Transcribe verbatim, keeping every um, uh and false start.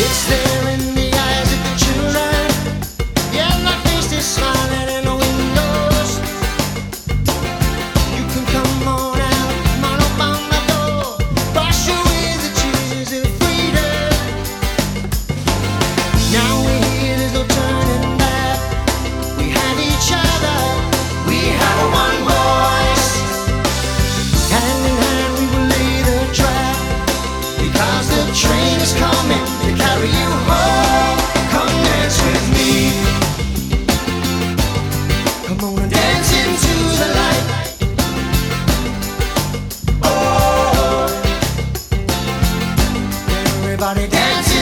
It's there in the eyes of the children. Yeah, my face is smiling in the windows. You can come on out, come on up on my door. Wash away the tears of freedom. Now we're here, there's no turning back. We have each other, we have one voice. Hand in hand we will lay the track, because the train is coming to carry you home. Come dance with me. Come on and dance into the light. Oh, everybody dance.